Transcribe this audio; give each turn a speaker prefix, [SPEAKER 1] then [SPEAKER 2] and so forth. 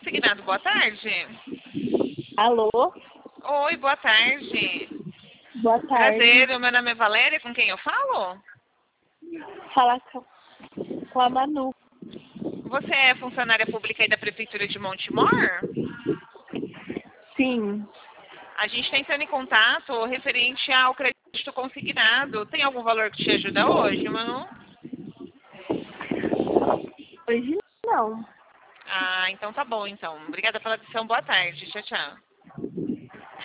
[SPEAKER 1] Consignado, boa tarde.
[SPEAKER 2] Alô?
[SPEAKER 1] Oi, boa tarde.
[SPEAKER 2] Boa tarde.
[SPEAKER 1] Prazer, o meu nome é Valéria, com quem eu falo?
[SPEAKER 2] Fala com a Manu.
[SPEAKER 1] Você é funcionária pública aí da Prefeitura de Montemor?
[SPEAKER 2] Sim.
[SPEAKER 1] A gente está entrando em contato referente ao crédito consignado. Tem algum valor que te ajuda hoje, Manu?
[SPEAKER 2] Hoje não.
[SPEAKER 1] Ah, então tá bom, então. Obrigada pela atenção, boa tarde. Tchau, tchau.